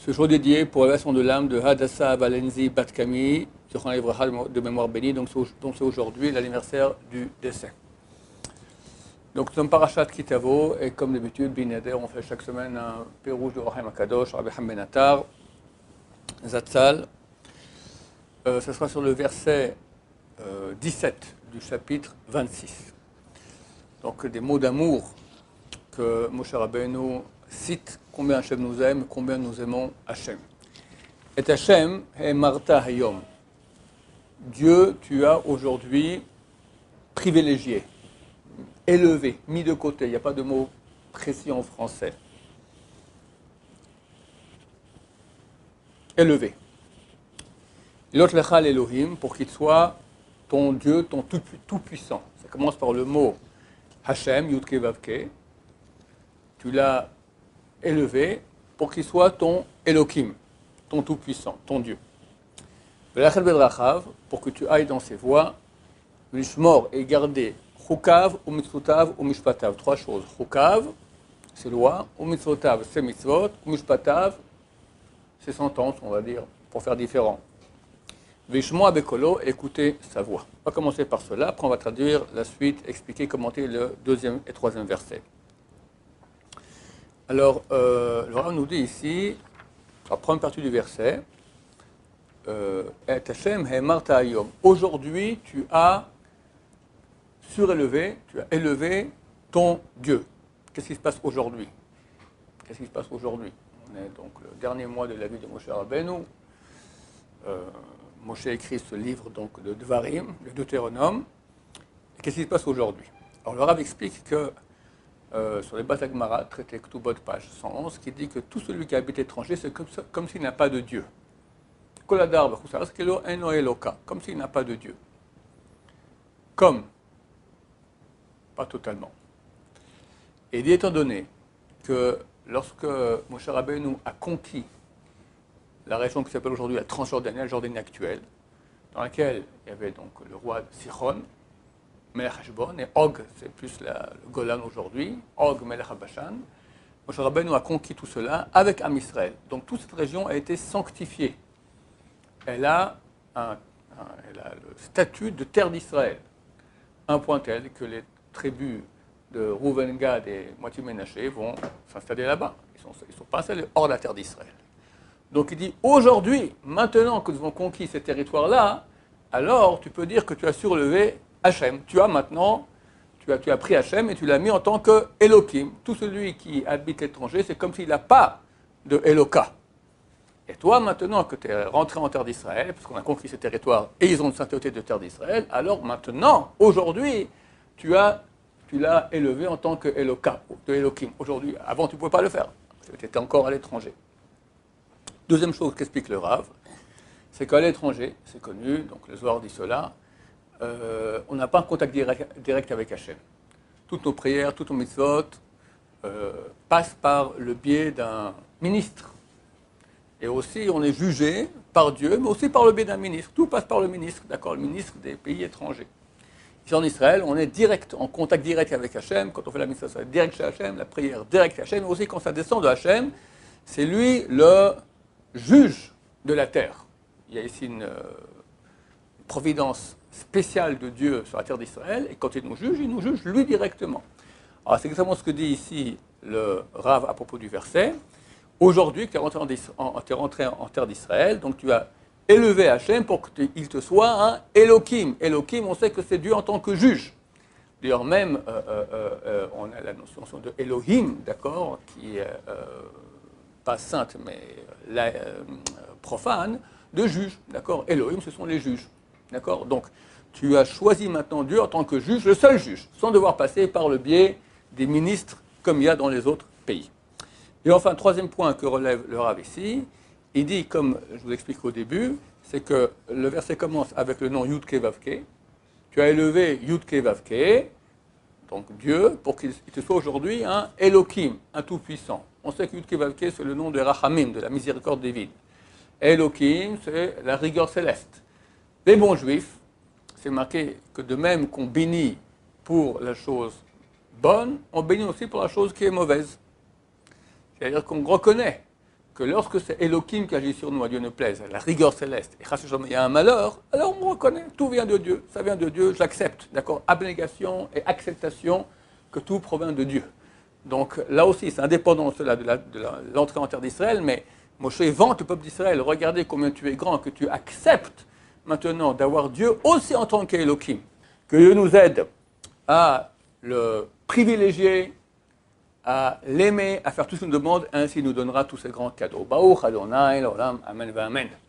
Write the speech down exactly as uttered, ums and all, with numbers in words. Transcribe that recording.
Ce jour dédié pour l'élévation de l'âme de Hadassah Valenzi Batkami, de mémoire bénie, donc c'est aujourd'hui l'anniversaire du décès. Donc nous sommes Parashat Kitavo, et comme d'habitude, Binader, on fait chaque semaine un pérouge de Rahim Akadosh, Rabbi Ham Atar, Zatzal. Euh, ce sera sur le verset euh, dix-sept du chapitre vingt-six. Donc des mots d'amour que Moshe Rabbeinu cite, combien Hachem nous aime, combien nous aimons Hachem. Et Hachem est Marta Hayom. Dieu, tu as aujourd'hui privilégié, élevé, mis de côté. Il n'y a pas de mot précis en français. Élevé. Lot lechal Elohim, pour qu'il soit ton Dieu, ton tout-puissant. Ça commence par le mot Hachem, Yudke Vavke. Tu l'as élevé pour qu'il soit ton Elohim, ton tout-puissant, ton Dieu. Velachel bedrachav, pour que tu ailles dans ses voies, lishmor et garder chukav, ou mitzvotav, ou mishpatav. Trois choses. Chukav, c'est loi, ou mitzvotav, c'est mitzvot, ou mishpatav, c'est sentence, on va dire, pour faire différent. Vishmo abekolo, écouter sa voix. On va commencer par cela, après on va traduire la suite, expliquer, commenter le deuxième et troisième verset. Alors, euh, le Rav nous dit ici, la première partie du verset, Et Hashem he'emarta hayom. Aujourd'hui, tu as surélevé, tu as élevé ton Dieu. Qu'est-ce qui se passe aujourd'hui? Qu'est-ce qui se passe aujourd'hui? On est donc le dernier mois de la vie de Moshe Rabbeinu. Euh, Moshe écrit ce livre donc de Devarim, le Deutéronome. Et qu'est-ce qui se passe aujourd'hui? Alors le Rav explique que euh, sur les Bas Hagmara, traité Ktubot, page cent onze, qui dit que tout celui qui habite étranger, c'est comme, comme s'il n'a pas de Dieu. Comme s'il n'a pas de Dieu. Comme, pas totalement. Et il dit, étant donné que lorsque Moshe Rabbeinu a conquis la région qui s'appelle aujourd'hui la Transjordanie, la Jordanie actuelle, dans laquelle il y avait donc le roi Sichon, Melech Heshbon, et Og, c'est plus la, le Golan aujourd'hui, Og Melech Bashan, Moshe Rabbeinu a conquis tout cela avec Am Israël. Donc toute cette région a été sanctifiée. Elle a, un, un, elle a le statut de terre d'Israël. Un point tel que les tribus de Rouven, Gad et moitié Ménaché vont s'installer là-bas. Ils ne sont, ils sont pas installés hors de la terre d'Israël. Donc il dit, aujourd'hui, maintenant que nous avons conquis ces territoires-là, alors tu peux dire que tu as surlevé Hachem. Tu as maintenant, tu as, tu as pris Hachem et tu l'as mis en tant que Elohim. Tout celui qui habite l'étranger, c'est comme s'il n'a pas de Eloka. Et toi, maintenant que tu es rentré en terre d'Israël, parce qu'on a conquis ces territoires et ils ont une sainteté de terre d'Israël, alors maintenant, aujourd'hui, tu as, tu l'as élevé en tant que Eloka, de Elohim. Aujourd'hui, avant, tu ne pouvais pas le faire. Tu étais encore à l'étranger. Deuxième chose qu'explique le Rav, c'est qu'à l'étranger, c'est connu, donc le Zohar dit cela, euh, on n'a pas un contact direct, direct avec Hachem. Toutes nos prières, toutes nos mitzvot euh, passent par le biais d'un ministre. Et aussi, on est jugé par Dieu, mais aussi par le biais d'un ministre. Tout passe par le ministre, d'accord, le ministre des pays étrangers. Ici en Israël, on est direct, en contact direct avec Hachem. Quand on fait la mitzvah, c'est direct chez Hachem, la prière direct chez Hachem. Mais aussi, quand ça descend de Hachem, c'est lui le juge de la terre. Il y a ici une euh, providence spéciale de Dieu sur la terre d'Israël. Et quand il nous juge, il nous juge lui directement. Alors, c'est exactement ce que dit ici le Rav à propos du verset. Aujourd'hui, tu es rentré en, en, rentré en terre d'Israël, donc tu as élevé Hachem pour qu'il te soit un Elohim. Elohim, on sait que c'est Dieu en tant que juge. D'ailleurs, même, euh, euh, euh, on a la notion de Elohim, d'accord, qui est euh, pas sainte, mais la, euh, profane, de juge, d'accord. Elohim, ce sont les juges, d'accord. Donc, tu as choisi maintenant Dieu en tant que juge, le seul juge, sans devoir passer par le biais des ministres comme il y a dans les autres pays. Et enfin, troisième point que relève le Rav ici, il dit, comme je vous explique au début, c'est que le verset commence avec le nom Yudke Vavke. Tu as élevé Yudke Vavke, donc Dieu, pour qu'il te soit aujourd'hui un Elohim, un tout-puissant. On sait que Yudke Vavke, c'est le nom de Rachamim, de la miséricorde divine. Elohim, c'est la rigueur céleste. Les bons juifs, c'est marqué que de même qu'on bénit pour la chose bonne, on bénit aussi pour la chose qui est mauvaise. C'est-à-dire qu'on reconnaît que lorsque c'est Elohim qui agit sur nous, à Dieu ne plaise, la rigueur céleste, et il y a un malheur, alors on reconnaît, tout vient de Dieu, ça vient de Dieu, j'accepte, d'accord? Abnégation et acceptation que tout provient de Dieu. Donc là aussi, c'est indépendant de, la, de, la, de la, l'entrée en terre d'Israël, mais Moshe vante le peuple d'Israël, regardez combien tu es grand, que tu acceptes maintenant d'avoir Dieu aussi en tant qu'Elohim, que Dieu nous aide à le privilégier, à l'aimer, à faire tout ce qu'il nous demande, ainsi il nous donnera tous ces grands cadeaux. Baruch Adonai, l'olam, amen, amen.